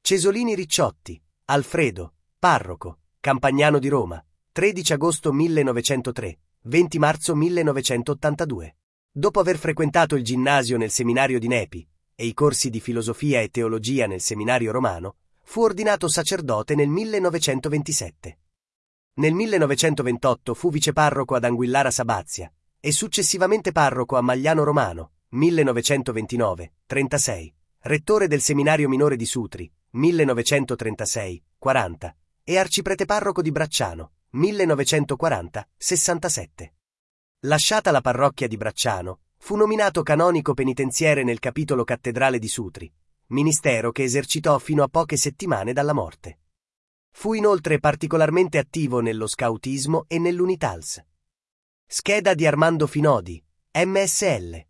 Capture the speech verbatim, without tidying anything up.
Cesolini Ricciotti, Alfredo, parroco, Campagnano di Roma, tredici agosto millenovecentotre, venti marzo millenovecentottantadue. Dopo aver frequentato il ginnasio nel seminario di Nepi e i corsi di filosofia e teologia nel seminario romano, fu ordinato sacerdote nel millenovecentoventisette. Nel millenovecentoventotto fu viceparroco ad Anguillara Sabazia e successivamente parroco a Magliano Romano, millenovecentoventinove trentasei, rettore del seminario minore di Sutri, millenovecentotrentasei quaranta, e arciprete parroco di Bracciano, millenovecentoquaranta sessantasette. Lasciata la parrocchia di Bracciano, fu nominato canonico penitenziere nel capitolo cattedrale di Sutri, ministero che esercitò fino a poche settimane dalla morte. Fu inoltre particolarmente attivo nello scautismo e nell'Unitals. Scheda di Armando Finodi, M S L.